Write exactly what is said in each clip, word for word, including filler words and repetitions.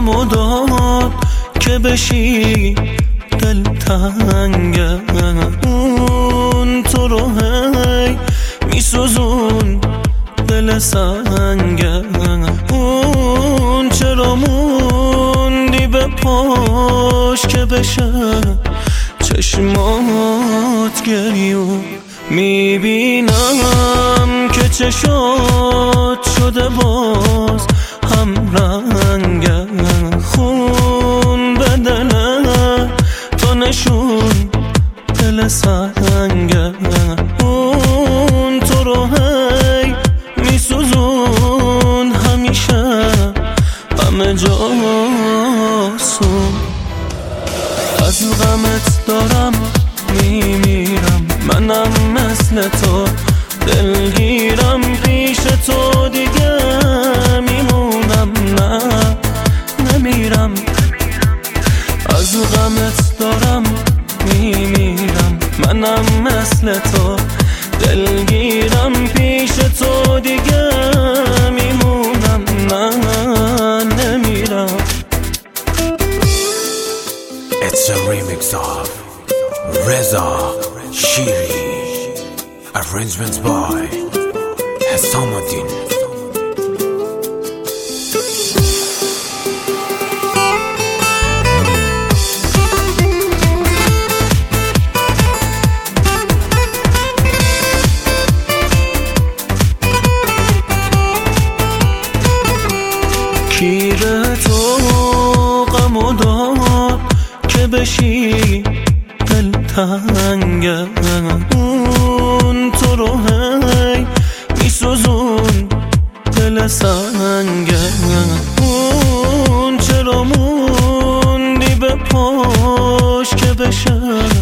غمو داد که بشی دلتنگم. اون تو رو هی میسوزون دل سنگم. اون چرا موندی به پاش که بشه چشمات گریون. میبینم که چشات شده باز هم رنگم. خون بدنه تو نشون دل سنگم. اون تو رو هی میسوزون همیشه همه جاسون. از غمت دارم میمیرم منم مثل تو دلگیرم. پیش تو دیگه میمونم نه نمیرم. از غمت دارم میمیرم منم مثل تو دلگیرم. پیش تو دیگه میمونم نه نمیرم. It's a remix of Reza Shiri, arrangements by Hasamuddin. کیر تو غمو داد که بشی دلتنگم. اون تو رو هی میسوزون دل سنگم. اون چرا موندی به پاش که بشه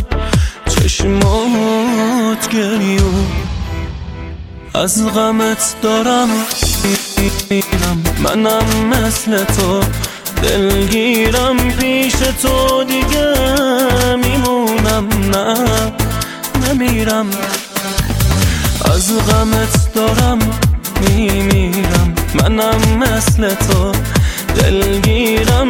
چشمات گریون. از غمت دارم میمیرم منم مثل تو دلگیرم. پیش تو دیگه میمونم نه نمیرم. از غمت دارم میمیرم منم مثل تو دلگیرم.